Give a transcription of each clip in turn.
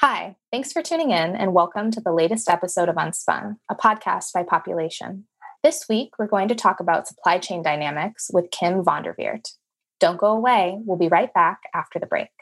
Hi, thanks for tuning in and welcome to the latest episode of Unspun, a podcast by Population. This week, we're going to talk about supply chain dynamics with Kim Vanderveert. Don't go away. We'll be right back after the break.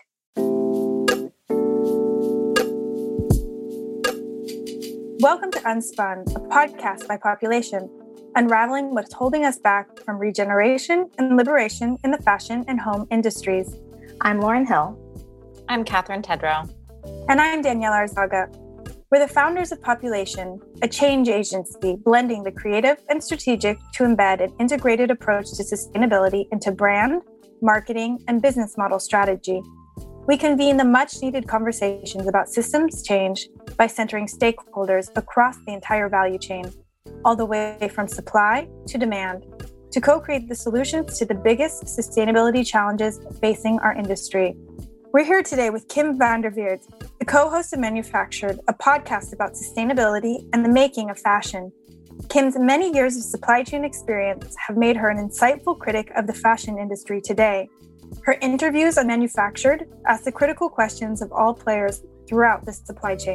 Welcome to Unspun, a podcast by Population, unraveling what's holding us back from regeneration and liberation in the fashion and home industries. I'm Lauren Hill. I'm Catherine Tedrow. And I'm Danielle Arzaga. We're the founders of Population, a change agency blending the creative and strategic to embed an integrated approach to sustainability into brand, marketing, and business model strategy. We convene the much-needed conversations about systems change by centering stakeholders across the entire value chain, all the way from supply to demand, to co-create the solutions to the biggest sustainability challenges facing our industry. We're here today with Kim Vanderveert, the co-host of Manufactured, a podcast about sustainability and the making of fashion. Kim's many years of supply chain experience have made her an insightful critic of the fashion industry today. Her interviews on Manufactured ask the critical questions of all players throughout the supply chain.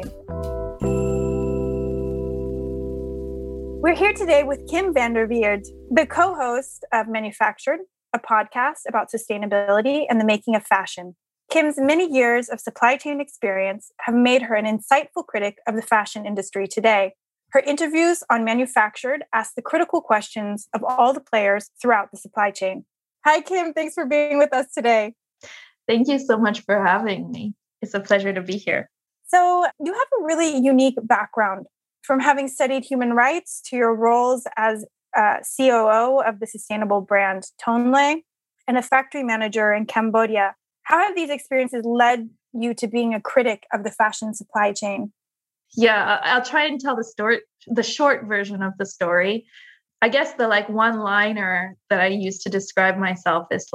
We're here today with Kim Vanderveert, the co-host of Manufactured, a podcast about sustainability and the making of fashion. Kim's many years of supply chain experience have made her an insightful critic of the fashion industry today. Her interviews on Manufactured ask the critical questions of all the players throughout the supply chain. Hi, Kim. Thanks for being with us today. Thank you so much for having me. It's a pleasure to be here. So you have a really unique background, from having studied human rights to your roles as COO of the sustainable brand Tonle and a factory manager in Cambodia. How have these experiences led you to being a critic of the fashion supply chain? Yeah, I'll try and tell the short version of the story. I guess the one-liner that I use to describe myself is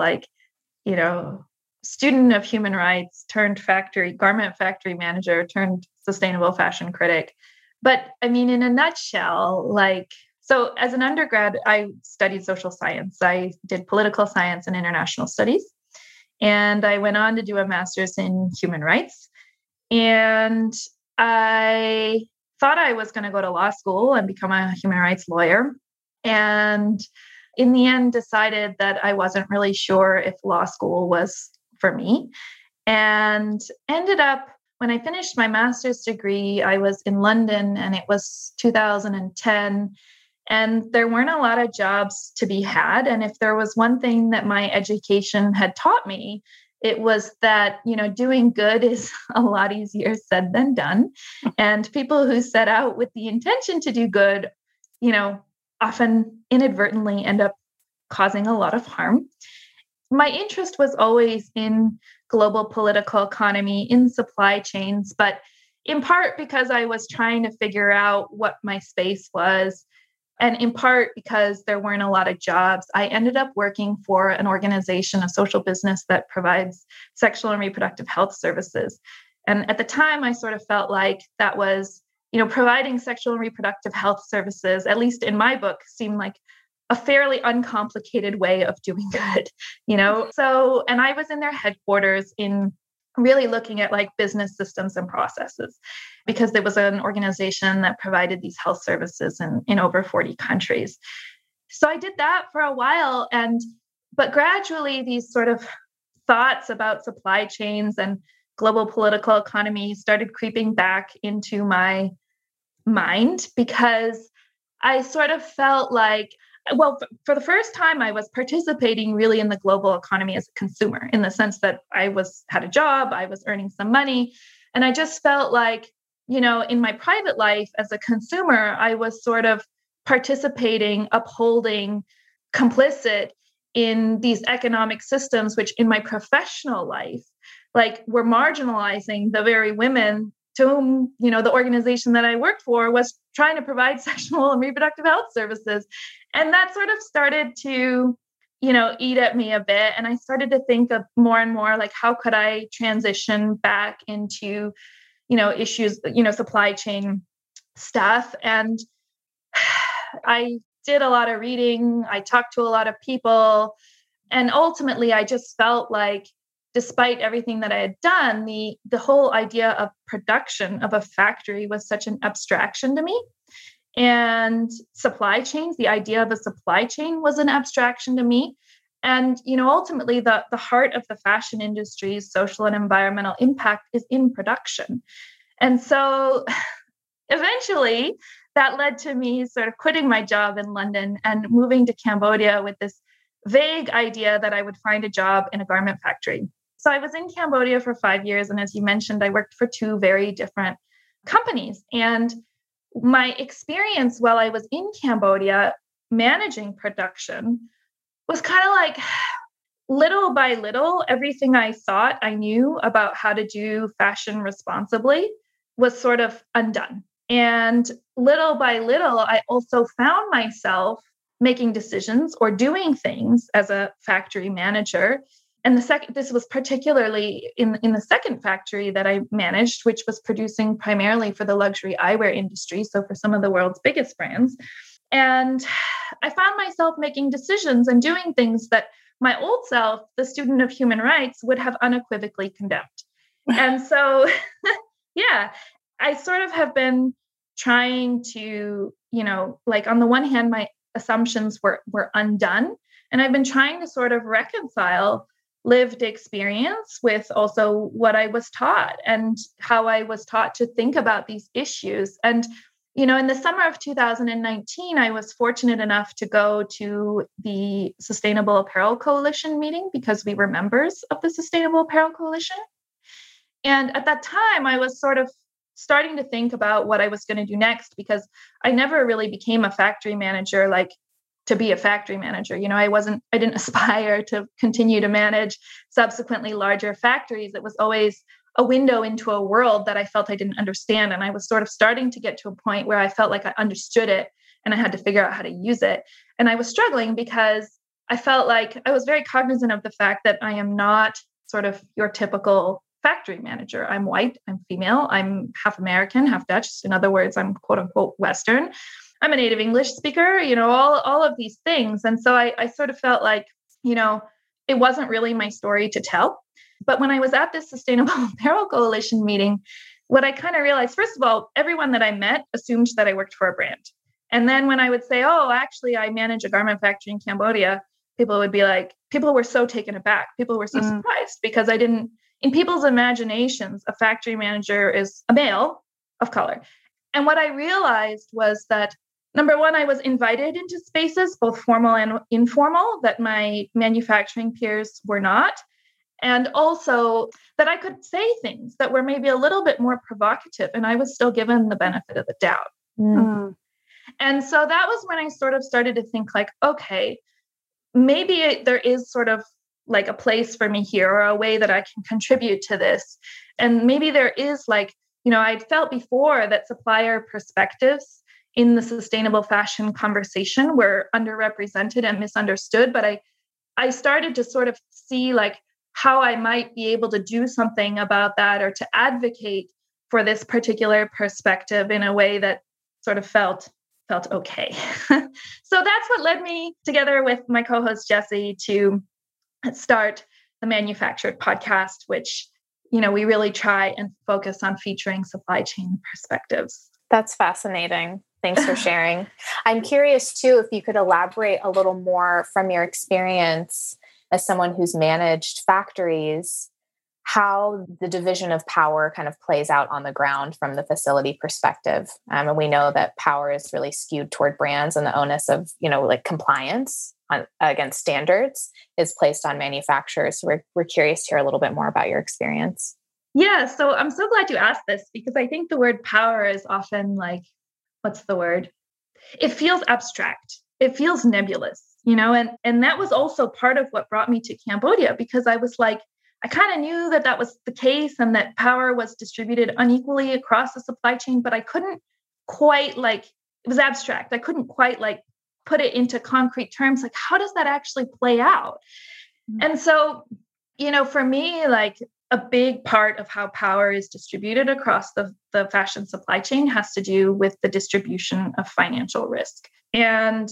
student of human rights turned garment factory manager turned sustainable fashion critic. But I mean, in a nutshell, so as an undergrad, I studied social science. I did political science and international studies. And I went on to do a master's in human rights. And I thought I was going to go to law school and become a human rights lawyer. And in the end, decided that I wasn't really sure if law school was for me. And ended up, when I finished my master's degree, I was in London and it was 2010. And there weren't a lot of jobs to be had. And if there was one thing that my education had taught me, it was that, doing good is a lot easier said than done. And people who set out with the intention to do good, often inadvertently end up causing a lot of harm. My interest was always in global political economy, in supply chains, but in part because I was trying to figure out what my space was. And in part because there weren't a lot of jobs, I ended up working for an organization, a social business that provides sexual and reproductive health services. And at the time, I sort of felt like that was, providing sexual and reproductive health services, at least in my book, seemed like a fairly uncomplicated way of doing good, So, and I was in their headquarters in really looking at business systems and processes, because there was an organization that provided these health services in over 40 countries. So I did that for a while. But gradually these sort of thoughts about supply chains and global political economy started creeping back into my mind, because I sort of felt for the first time, I was participating really in the global economy as a consumer, in the sense that I had a job, I was earning some money. And I just felt in my private life as a consumer, I was sort of participating, upholding, complicit in these economic systems, which in my professional life, were marginalizing the very women to whom, the organization that I worked for was trying to provide sexual and reproductive health services. And that sort of started to, eat at me a bit. And I started to think of more and more, how could I transition back into, issues, supply chain stuff. And I did a lot of reading. I talked to a lot of people. And ultimately, I just felt like despite everything that I had done, the whole idea of production of a factory was such an abstraction to me. And supply chains, the idea of a supply chain was an abstraction to me. And, ultimately the heart of the fashion industry's social and environmental impact is in production. And so eventually that led to me sort of quitting my job in London and moving to Cambodia with this vague idea that I would find a job in a garment factory. So I was in Cambodia for 5 years. And as you mentioned, I worked for 2 very different companies. And my experience while I was in Cambodia managing production was kind of like little by little, everything I thought I knew about how to do fashion responsibly was sort of undone. And little by little, I also found myself making decisions or doing things as a factory manager. And this was particularly in the second factory that I managed, which was producing primarily for the luxury eyewear industry. So for some of the world's biggest brands. And I found myself making decisions and doing things that my old self, the student of human rights, would have unequivocally condemned. And so, I sort of have been trying to, on the one hand, my assumptions were undone. And I've been trying to sort of reconcile lived experience with also what I was taught and how I was taught to think about these issues. And, in the summer of 2019, I was fortunate enough to go to the Sustainable Apparel Coalition meeting because we were members of the Sustainable Apparel Coalition. And at that time, I was sort of starting to think about what I was going to do next, because I never really became a factory manager, like to be a factory manager. I didn't aspire to continue to manage subsequently larger factories. It was always a window into a world that I felt I didn't understand. And I was sort of starting to get to a point where I felt like I understood it and I had to figure out how to use it. And I was struggling because I felt like I was very cognizant of the fact that I am not sort of your typical factory manager. I'm white, I'm female, I'm half American, half Dutch. In other words, I'm quote unquote Western. I'm a native English speaker, all of these things. And so I sort of felt like, it wasn't really my story to tell. But when I was at this Sustainable Apparel Coalition meeting, what I kind of realized, first of all, everyone that I met assumed that I worked for a brand. And then when I would say, oh, actually, I manage a garment factory in Cambodia, people were so taken aback. People were so surprised because in people's imaginations, a factory manager is a male of color. And what I realized was that, number one, I was invited into spaces, both formal and informal, that my manufacturing peers were not. And also that I could say things that were maybe a little bit more provocative, and I was still given the benefit of the doubt. And so that was when I sort of started to think like, okay, maybe there is sort of like a place for me here, or a way that I can contribute to this. And maybe there is I'd felt before that supplier perspectives in the sustainable fashion conversation were underrepresented and misunderstood. But I started to sort of see how I might be able to do something about that, or to advocate for this particular perspective in a way that sort of felt okay. So that's what led me, together with my co-host Jessie, to start the Manufactured podcast, which, we really try and focus on featuring supply chain perspectives. That's fascinating. Thanks for sharing. I'm curious too, if you could elaborate a little more from your experience as someone who's managed factories, how the division of power kind of plays out on the ground from the facility perspective. And we know that power is really skewed toward brands, and the onus of, compliance against standards is placed on manufacturers. So we're curious to hear a little bit more about your experience. Yeah. So I'm so glad you asked this, because I think the word power is often what's the word? It feels abstract. It feels nebulous, and that was also part of what brought me to Cambodia, because I was I kind of knew that was the case, and that power was distributed unequally across the supply chain, but I couldn't quite it was abstract. I couldn't quite put it into concrete terms. How does that actually play out? And so, for me, a big part of how power is distributed across the fashion supply chain has to do with the distribution of financial risk. And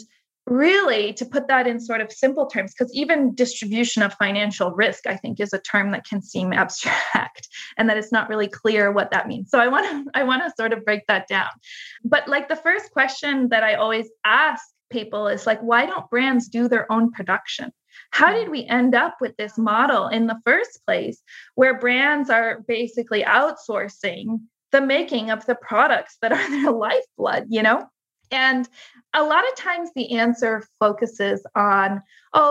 really, to put that in sort of simple terms, because even distribution of financial risk, I think, is a term that can seem abstract and that it's not really clear what that means. So I want to sort of break that down. But like the first question that I always ask people is like, why don't brands do their own production? How did we end up with this model in the first place where brands are basically outsourcing the making of the products that are their lifeblood, you know? And a lot of times the answer focuses on,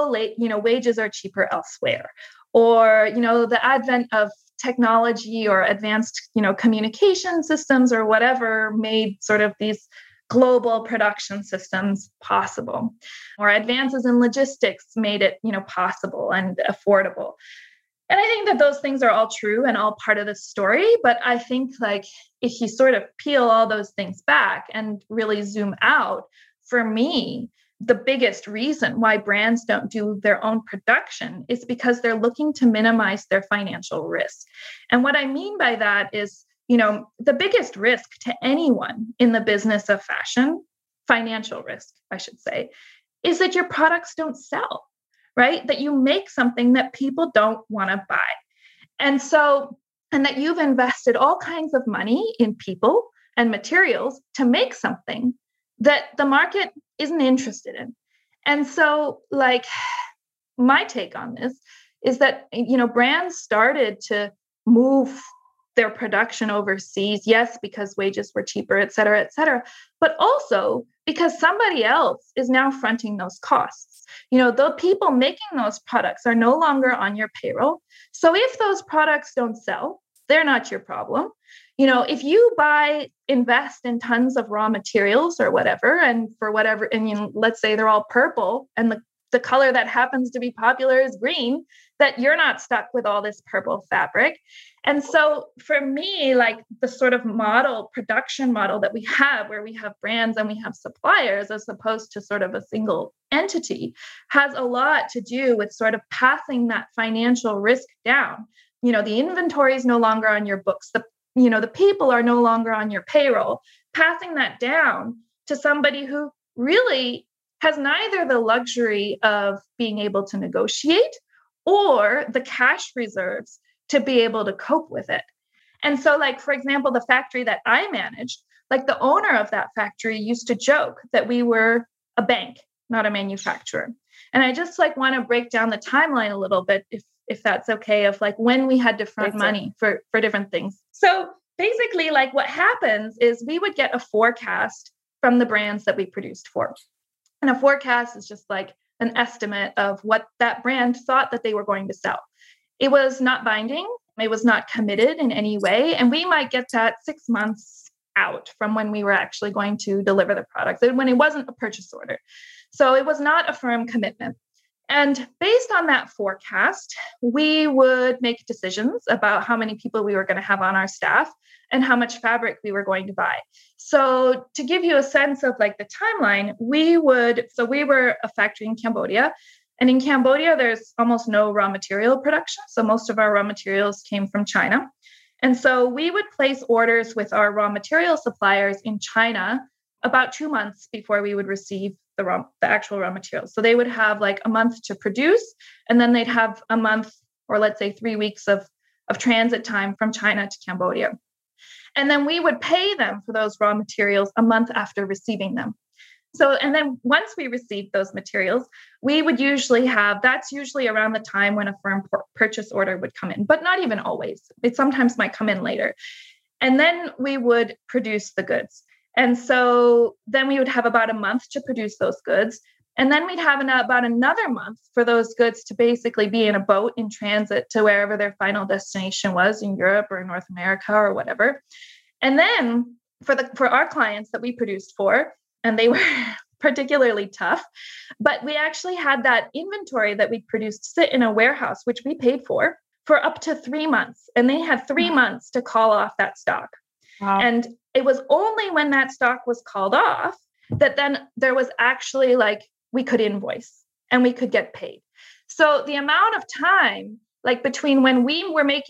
wages are cheaper elsewhere, or, the advent of technology or advanced, communication systems or whatever made sort of these global production systems possible, or advances in logistics made it, possible and affordable. And I think that those things are all true and all part of the story. But I think like if you sort of peel all those things back and really zoom out, for me, the biggest reason why brands don't do their own production is because they're looking to minimize their financial risk. And what I mean by that is, the biggest risk to anyone in the business of fashion, financial risk, I should say, is that your products don't sell. Right? That you make something that people don't want to buy. And that you've invested all kinds of money in people and materials to make something that the market isn't interested in. And so like my take on this is that, brands started to move their production overseas, yes, because wages were cheaper, et cetera, but also because somebody else is now fronting those costs. The people making those products are no longer on your payroll. So if those products don't sell, they're not your problem. If you invest in tons of raw materials or whatever, and for whatever, and let's say they're all purple and the color that happens to be popular is green, that you're not stuck with all this purple fabric. And so for me, like the sort of production model that we have, where we have brands and we have suppliers as opposed to sort of a single entity, has a lot to do with sort of passing that financial risk down. The inventory is no longer on your books. The people are no longer on your payroll, passing that down to somebody who really has neither the luxury of being able to negotiate or the cash reserves to be able to cope with it. And so, like, for example, the factory that I managed, like the owner of that factory used to joke that we were a bank, not a manufacturer. And I just like want to break down the timeline a little bit, if that's okay, of like when we had to front money for different things. So basically, like what happens is we would get a forecast from the brands that we produced for. And a forecast is just like an estimate of what that brand thought that they were going to sell. It was not binding. It was not committed in any way. And we might get that 6 months out from when we were actually going to deliver the product, when it wasn't a purchase order. So it was not a firm commitment. And based on that forecast, we would make decisions about how many people we were going to have on our staff and how much fabric we were going to buy. So to give you a sense of like the timeline, we were a factory in Cambodia. And in Cambodia, there's almost no raw material production. So most of our raw materials came from China. And so we would place orders with our raw material suppliers in China about 2 months before we would receive the actual raw materials. So they would have like a month to produce, and then they'd have a month, or let's say 3 weeks of transit time from China to Cambodia. And then we would pay them for those raw materials a month after receiving them. So, and then once we received those materials, we would that's usually around the time when a firm purchase order would come in, but not even always. It sometimes might come in later. And then we would produce the goods. And so then we would have about a month to produce those goods. And then we'd have about another month for those goods to basically be in a boat in transit to wherever their final destination was, in Europe or North America or whatever. And then for our clients that we produced for, and they were particularly tough, but we actually had that inventory that we produced sit in a warehouse, which we paid for up to 3 months. And they had 3 months to call off that stock. Wow. And it was only when that stock was called off that then there was actually like, we could invoice and we could get paid. So the amount of time, like between when we were making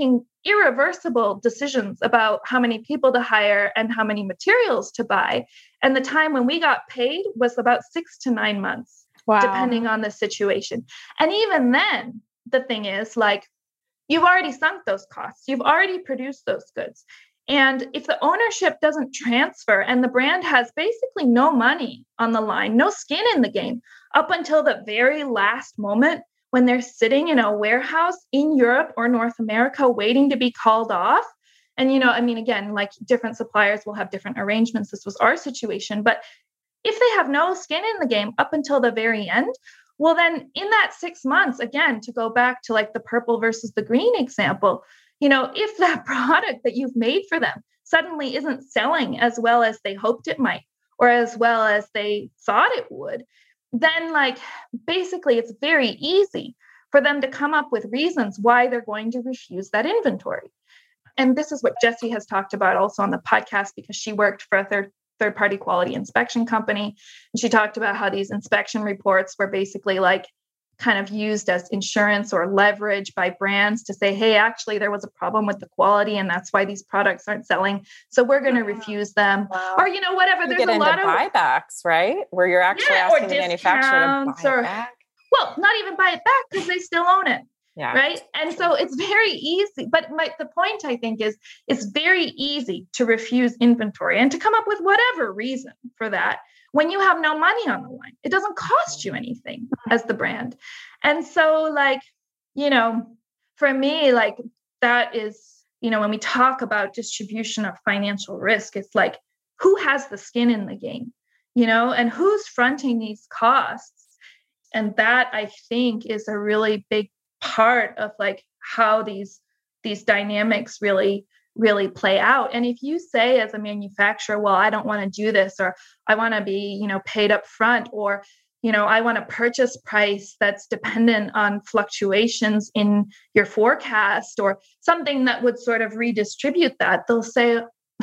irreversible decisions about how many people to hire and how many materials to buy. And the time when we got paid was about 6 to 9 months, depending on the situation. And even then, the thing is, like, you've already sunk those costs. You've already produced those goods. And if the ownership doesn't transfer and the brand has basically no money on the line, no skin in the game, up until the very last moment when they're sitting in a warehouse in Europe or North America waiting to be called off. And, you know, I mean, again, like different suppliers will have different arrangements. This was our situation. But if they have no skin in the game up until the very end, well, then in that 6 months, again, to go back to like the purple versus the green example, you know, if that product that you've made for them suddenly isn't selling as well as they hoped it might, or as well as they thought it would, then like basically it's very easy for them to come up with reasons why they're going to refuse that inventory. And this is what Jessie has talked about also on the podcast, because she worked for a third-party quality inspection company. And she talked about how these inspection reports were basically like kind of used as insurance or leverage by brands to say, hey, actually, there was a problem with the quality and that's why these products aren't selling. So we're going to refuse them. Wow. Or, you know, whatever. You there's a lot of buybacks, right? Where you're actually asking the manufacturer to buy it back. Well, not even buy it back because they still own it. Yeah. Right. And so it's very easy. But the point, I think, is it's very easy to refuse inventory and to come up with whatever reason for that when you have no money on the line. It doesn't cost you anything as the brand. And so, like, you know, for me, like that is, you know, when we talk about distribution of financial risk, it's like, who has the skin in the game, you know, and who's fronting these costs? And that, I think, is a really big part of like how these dynamics really play out. And if you say as a manufacturer, well, I don't want to do this, or I want to be, you know, paid up front, or, you know, I want a purchase price that's dependent on fluctuations in your forecast, or something that would sort of redistribute that, they'll say,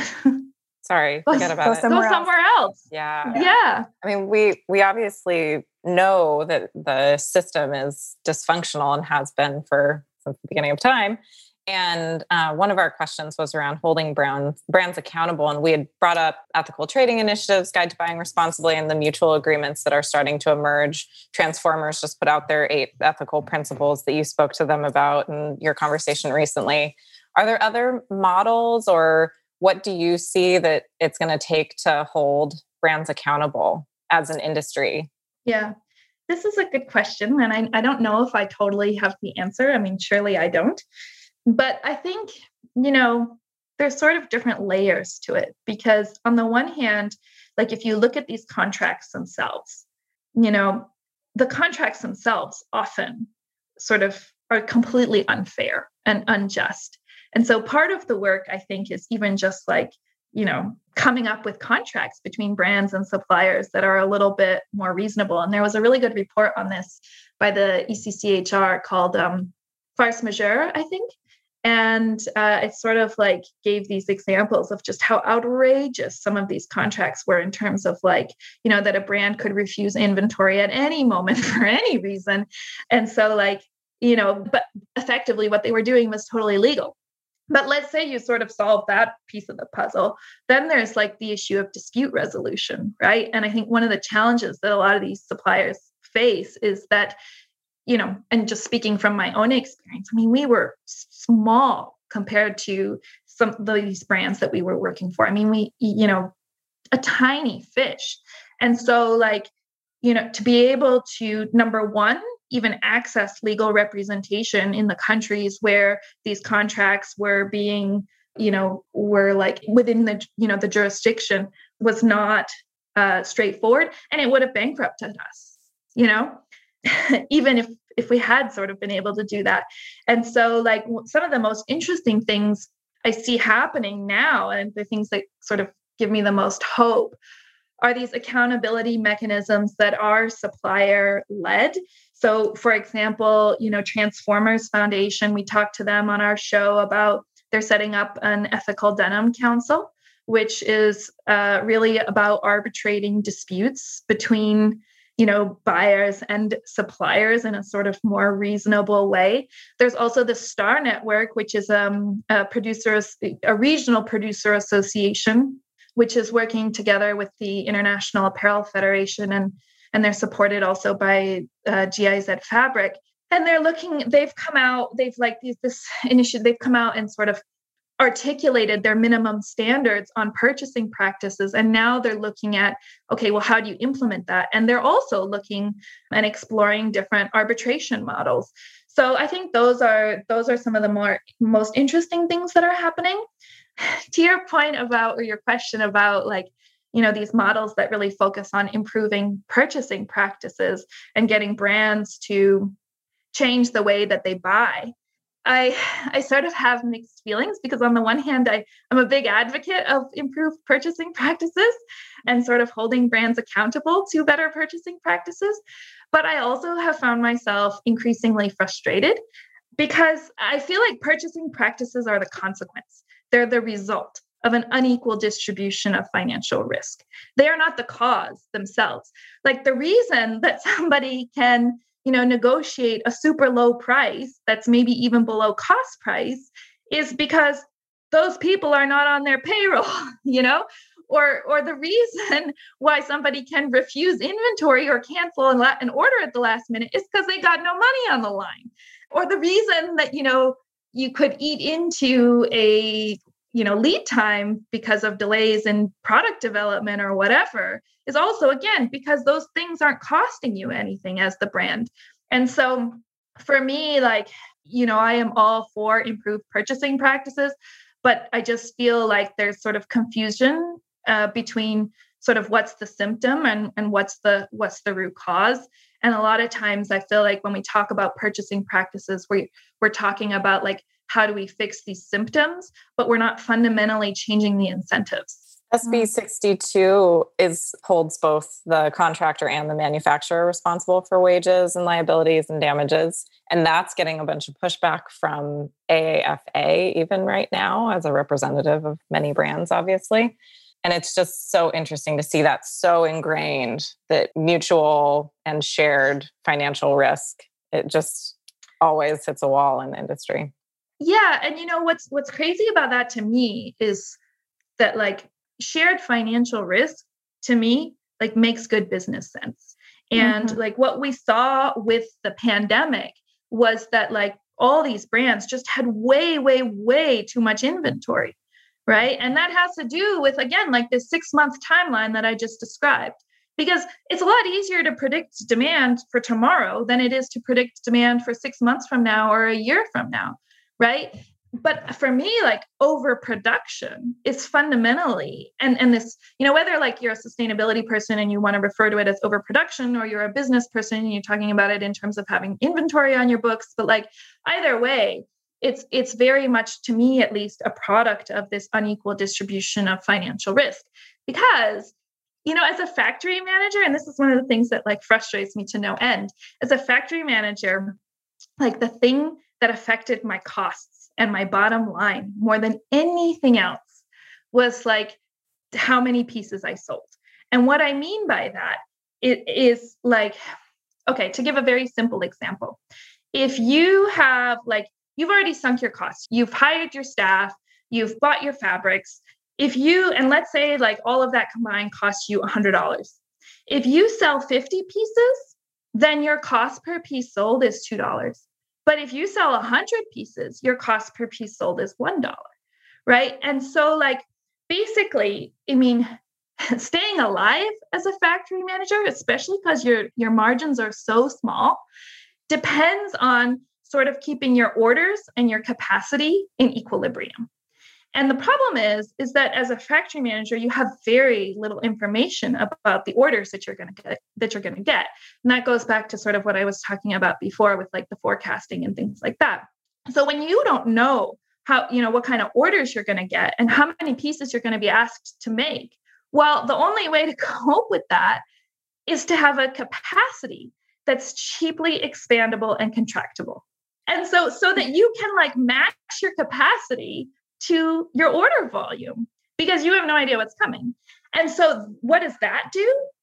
sorry, forget about it. Go somewhere else. Yeah. I mean, we obviously know that the system is dysfunctional and has been since the beginning of time. And one of our questions was around holding brands accountable. And we had brought up ethical trading initiatives, Guide to Buying Responsibly, and the mutual agreements that are starting to emerge. Transformers just put out their 8 ethical principles that you spoke to them about in your conversation recently. Are there other models, or what do you see that it's going to take to hold brands accountable as an industry? Yeah, this is a good question. And I don't know if I totally have the answer. I mean, surely I don't. But I think, you know, there's sort of different layers to it, because on the one hand, like if you look at these contracts themselves, you know, the contracts themselves often sort of are completely unfair and unjust. And so part of the work, I think, is even just like, you know, coming up with contracts between brands and suppliers that are a little bit more reasonable. And there was a really good report on this by the ECCHR called Force Majeure, I think. And it sort of like gave these examples of just how outrageous some of these contracts were in terms of like, you know, that a brand could refuse inventory at any moment for any reason. And so like, you know, but effectively what they were doing was totally legal. But let's say you sort of solve that piece of the puzzle. Then there's like the issue of dispute resolution, right? And I think one of the challenges that a lot of these suppliers face is that, you know, and just speaking from my own experience, I mean, we were small compared to some of these brands that we were working for. I mean, we, you know, a tiny fish. And so like, you know, to be able to, number one, even access legal representation in the countries where these contracts were being, you know, were like within the, you know, the jurisdiction was not straightforward, and it would have bankrupted us, you know, even if we had sort of been able to do that. And so like some of the most interesting things I see happening now, and the things that sort of give me the most hope, are these accountability mechanisms that are supplier led. So for example, you know, Transformers Foundation, we talked to them on our show about they're setting up an ethical denim council, which is really about arbitrating disputes between, buyers and suppliers in a sort of more reasonable way. There's also the STAR Network, which is a regional producer association, which is working together with the International Apparel Federation, and they're supported also by GIZ Fabric. And they've come out and sort of articulated their minimum standards on purchasing practices. And now they're looking at, okay, well, how do you implement that? And they're also looking and exploring different arbitration models. So I think those are some of the most interesting things that are happening. To your point about, or your question about these models that really focus on improving purchasing practices and getting brands to change the way that they buy. I sort of have mixed feelings, because on the one hand, I'm a big advocate of improved purchasing practices and sort of holding brands accountable to better purchasing practices. But I also have found myself increasingly frustrated, because I feel like purchasing practices are the consequence. They're the result of an unequal distribution of financial risk. They are not the cause themselves. Like, the reason that somebody can negotiate a super low price that's maybe even below cost price is because those people are not on their payroll, or the reason why somebody can refuse inventory or cancel an order at the last minute is because they got no money on the line. Or the reason that, you could eat into a lead time because of delays in product development or whatever is also, again, because those things aren't costing you anything as the brand. And so for me, I am all for improved purchasing practices, but I just feel like there's sort of confusion between sort of what's the symptom and what's the root cause. And a lot of times I feel like when we talk about purchasing practices, we're talking about how do we fix these symptoms, but we're not fundamentally changing the incentives. SB 62 holds both the contractor and the manufacturer responsible for wages and liabilities and damages. And that's getting a bunch of pushback from AAFA even right now, as a representative of many brands, obviously. And it's just so interesting to see that so ingrained, that mutual and shared financial risk, it just always hits a wall in the industry. Yeah. And what's crazy about that to me is that shared financial risk to me makes good business sense. And what we saw with the pandemic was that all these brands just had way, way, way too much inventory. Right. And that has to do with, again, this 6-month timeline that I just described, because it's a lot easier to predict demand for tomorrow than it is to predict demand for 6 months from now or a year from now. Right. But for me, overproduction is fundamentally, and this, whether you're a sustainability person and you want to refer to it as overproduction, or you're a business person and you're talking about it in terms of having inventory on your books, but either way, it's very much, to me at least, a product of this unequal distribution of financial risk. Because, as a factory manager, and this is one of the things that frustrates me to no end, as a factory manager, the thing that affected my costs and my bottom line more than anything else was how many pieces I sold. And what I mean by that, it is okay, to give a very simple example, if you have you've already sunk your costs, you've hired your staff, you've bought your fabrics, and let's say all of that combined costs you $100. If you sell 50 pieces, then your cost per piece sold is $2. But if you sell 100 pieces, your cost per piece sold is $1, right? And so basically, staying alive as a factory manager, especially because your margins are so small, depends on sort of keeping your orders and your capacity in equilibrium. And the problem is that as a factory manager, you have very little information about the orders that you're going to get. And that goes back to sort of what I was talking about before with the forecasting and things like that. So when you don't know how, what kind of orders you're going to get and how many pieces you're going to be asked to make, well, the only way to cope with that is to have a capacity that's cheaply expandable and contractible. And so that you can match your capacity to your order volume, because you have no idea what's coming. And so what does that do?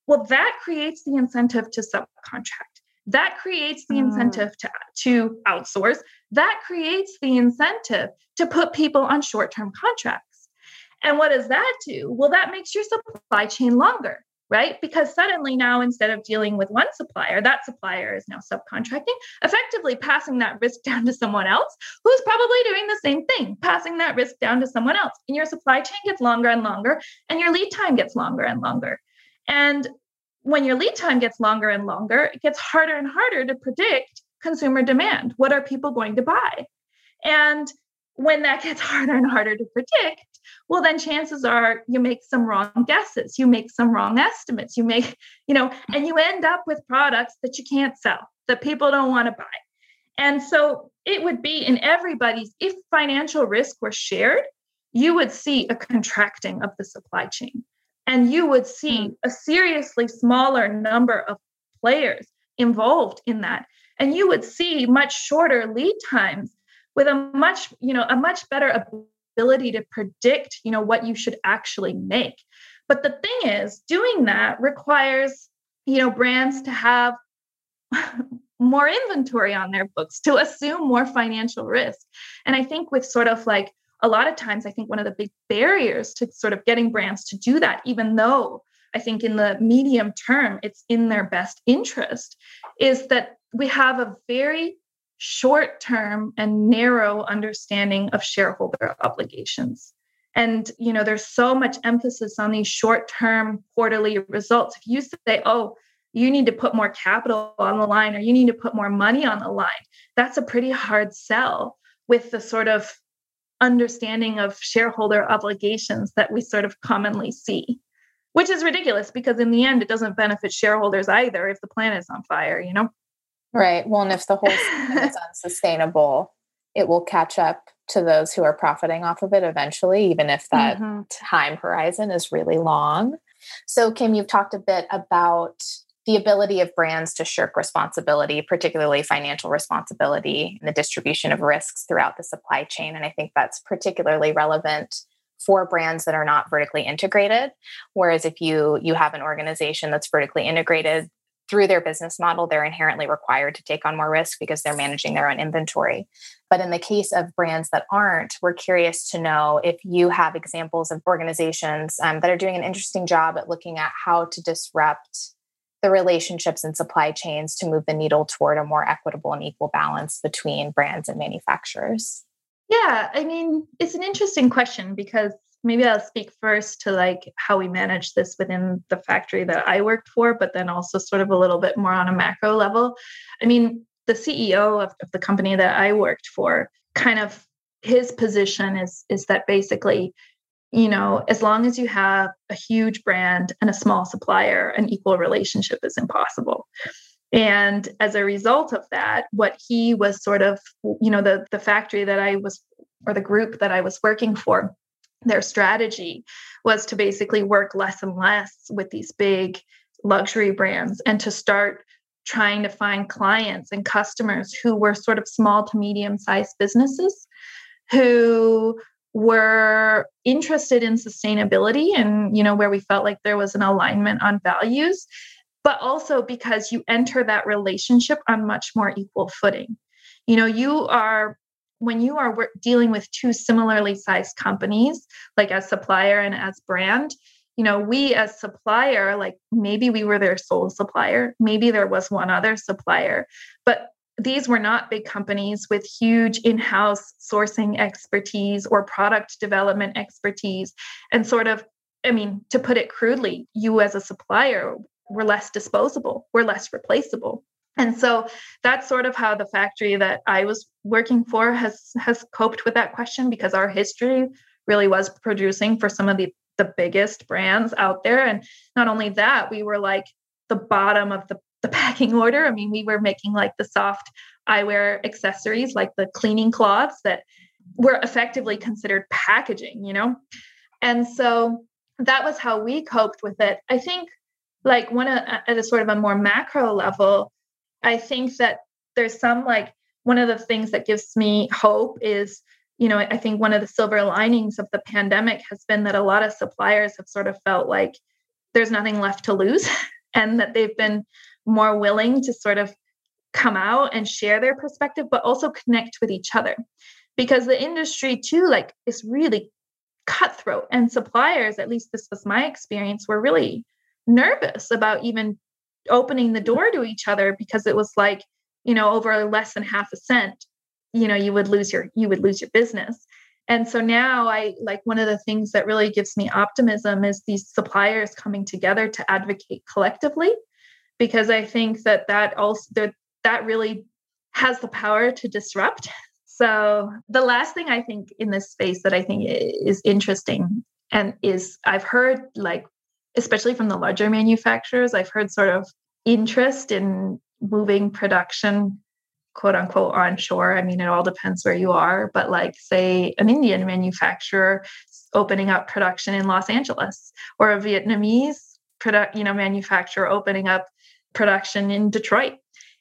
Well, that creates the incentive to subcontract. That creates the incentive to outsource. That creates the incentive to put people on short-term contracts. And what does that do? Well, that makes your supply chain longer, right? Because suddenly now, instead of dealing with one supplier, that supplier is now subcontracting, effectively passing that risk down to someone else who's probably doing the same thing, passing that risk down to someone else. And your supply chain gets longer and longer, and your lead time gets longer and longer. And when your lead time gets longer and longer, it gets harder and harder to predict consumer demand. What are people going to buy? And when that gets harder and harder to predict, well, then chances are you make some wrong guesses, you make some wrong estimates, and you end up with products that you can't sell, that people don't want to buy. And so it would be in everybody's, if financial risk were shared, you would see a contracting of the supply chain. And you would see a seriously smaller number of players involved in that. And you would see much shorter lead times with a much better ability to predict, what you should actually make. But the thing is, doing that requires, brands to have more inventory on their books, to assume more financial risk. And I think with sort of like, a lot of times, I think one of the big barriers to sort of getting brands to do that, even though I think in the medium term, it's in their best interest, is that we have a very short-term and narrow understanding of shareholder obligations. And, there's so much emphasis on these short-term quarterly results. If you say, oh, you need to put more capital on the line, or you need to put more money on the line, that's a pretty hard sell with the sort of understanding of shareholder obligations that we sort of commonly see, which is ridiculous because in the end, it doesn't benefit shareholders either if the planet's on fire, Right. Well, and if the whole system is unsustainable, it will catch up to those who are profiting off of it eventually, even if that time horizon is really long. So, Kim, you've talked a bit about the ability of brands to shirk responsibility, particularly financial responsibility, and the distribution of risks throughout the supply chain. And I think that's particularly relevant for brands that are not vertically integrated. Whereas if you have an organization that's vertically integrated, through their business model, they're inherently required to take on more risk because they're managing their own inventory. But in the case of brands that aren't, we're curious to know if you have examples of organizations that are doing an interesting job at looking at how to disrupt the relationships and supply chains to move the needle toward a more equitable and equal balance between brands and manufacturers. Yeah, I mean, it's an interesting question because maybe I'll speak first to like how we manage this within the factory that I worked for, but then also sort of a little bit more on a macro level. I mean, the CEO of the company that I worked for, kind of his position is that basically, as long as you have a huge brand and a small supplier, an equal relationship is impossible. And as a result of that, what he was sort of, the factory that I was, or the group that I was working for, their strategy was to basically work less and less with these big luxury brands and to start trying to find clients and customers who were sort of small to medium-sized businesses who were interested in sustainability and, where we felt like there was an alignment on values, but also because you enter that relationship on much more equal footing. When you are dealing with two similarly sized companies, like as supplier and as brand, we as supplier, like maybe we were their sole supplier, maybe there was one other supplier, but these were not big companies with huge in-house sourcing expertise or product development expertise. And sort of, to put it crudely, you as a supplier were less disposable, were less replaceable. And so that's sort of how the factory that I was working for has coped with that question, because our history really was producing for some of the biggest brands out there. And not only that, we were like the bottom of the packing order. We were making like the soft eyewear accessories, like the cleaning cloths that were effectively considered packaging, And so that was how we coped with it. I think like at a sort of a more macro level, I think that there's one of the things that gives me hope is, I think one of the silver linings of the pandemic has been that a lot of suppliers have sort of felt like there's nothing left to lose and that they've been more willing to sort of come out and share their perspective, but also connect with each other. Because the industry too, like, is really cutthroat, and suppliers, at least this was my experience, were really nervous about even opening the door to each other, because it was like, over less than half a cent, you would lose your business. And so now one of the things that really gives me optimism is these suppliers coming together to advocate collectively, because I think that really has the power to disrupt. So the last thing I think in this space that I think is interesting and is I've heard, like, especially from the larger manufacturers, I've heard sort of interest in moving production, quote unquote, onshore. I mean, it all depends where you are, but like, say, an Indian manufacturer opening up production in Los Angeles, or a Vietnamese manufacturer opening up production in Detroit.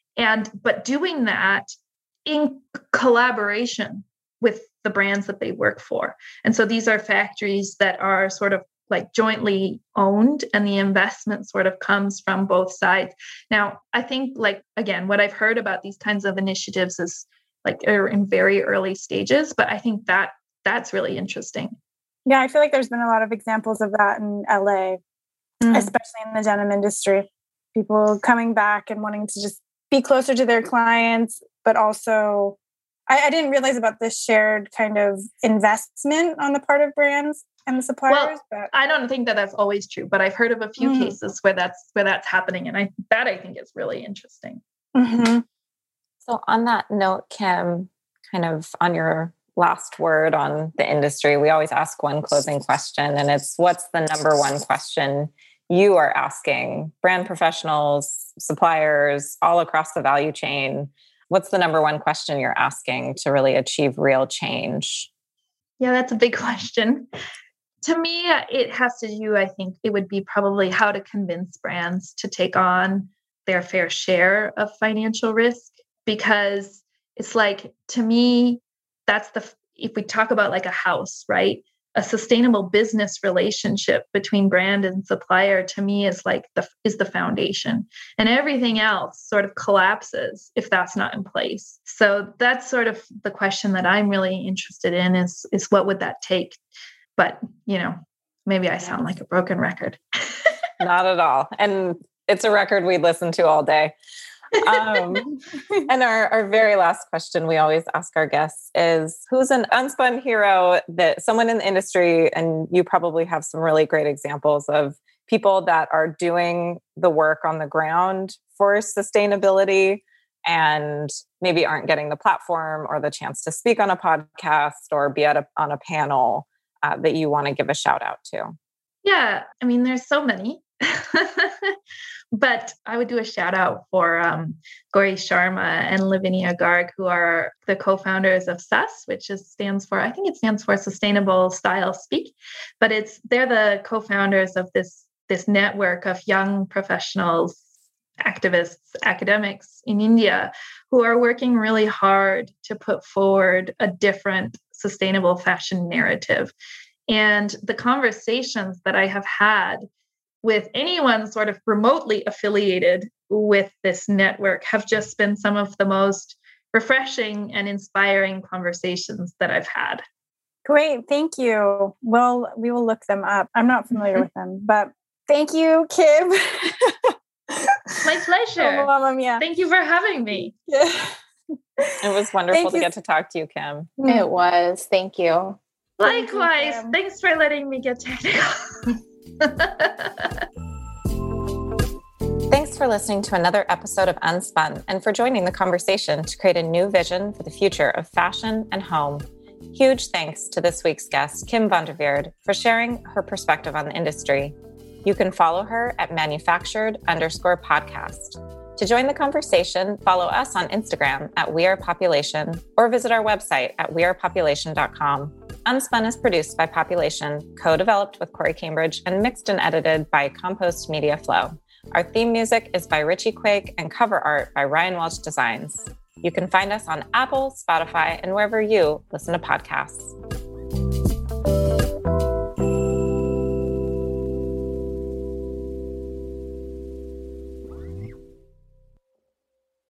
But doing that in collaboration with the brands that they work for. And so these are factories that are sort of like jointly owned, and the investment sort of comes from both sides. Now, I think, like, again, what I've heard about these kinds of initiatives is like are in very early stages, but I think that's really interesting. Yeah, I feel like there's been a lot of examples of that in LA, especially in the denim industry. People coming back and wanting to just be closer to their clients, but also I didn't realize about this shared kind of investment on the part of brands and the suppliers. Well, I don't think that that's always true, but I've heard of a few cases where that's happening, and I think is really interesting. Mm-hmm. So on that note, Kim, kind of on your last word on the industry, we always ask one closing question, and it's, what's the number one question you are asking brand professionals, suppliers, all across the value chain? What's the number one question you're asking to really achieve real change? Yeah, that's a big question. To me, it has to do, I think it would be probably how to convince brands to take on their fair share of financial risk. Because it's like, to me, if we talk about like a house, right? A sustainable business relationship between brand and supplier, to me, is like the foundation, and everything else sort of collapses if that's not in place. So that's sort of the question that I'm really interested in is what would that take? But, maybe I sound like a broken record. Not at all. And it's a record we listen to all day. And our very last question we always ask our guests is, who's an unspun hero, that someone in the industry, and you probably have some really great examples of people that are doing the work on the ground for sustainability and maybe aren't getting the platform or the chance to speak on a podcast or be on a panel that you want to give a shout out to? Yeah, I mean, there's so many. But I would do a shout out for Gauri Sharma and Lavinia Garg, who are the co-founders of SUS, which stands for Sustainable Style Speak. But they're the co-founders of this network of young professionals, activists, academics in India who are working really hard to put forward a different sustainable fashion narrative. And the conversations that I have had with anyone sort of remotely affiliated with this network have just been some of the most refreshing and inspiring conversations that I've had. Great. Thank you. Well, we will look them up. I'm not familiar with them, but thank you, Kim. My pleasure. Yeah. Thank you for having me. Yeah. It was wonderful to get to talk to you, Kim. It was. Thank you. Likewise. Thanks for letting me get technical. Thanks for listening to another episode of Unspun and for joining the conversation to create a new vision for the future of fashion and home. Huge thanks to this week's guest, Kim Vanderveer, for sharing her perspective on the industry. You can follow her at manufactured_podcast. To join the conversation, follow us on Instagram at wearepopulation or visit our website at wearepopulation.com. Unspun is produced by Population, co-developed with Corey Cambridge, and mixed and edited by Compost Media Flow. Our theme music is by Richie Quake and cover art by Ryan Welch Designs. You can find us on Apple, Spotify, and wherever you listen to podcasts.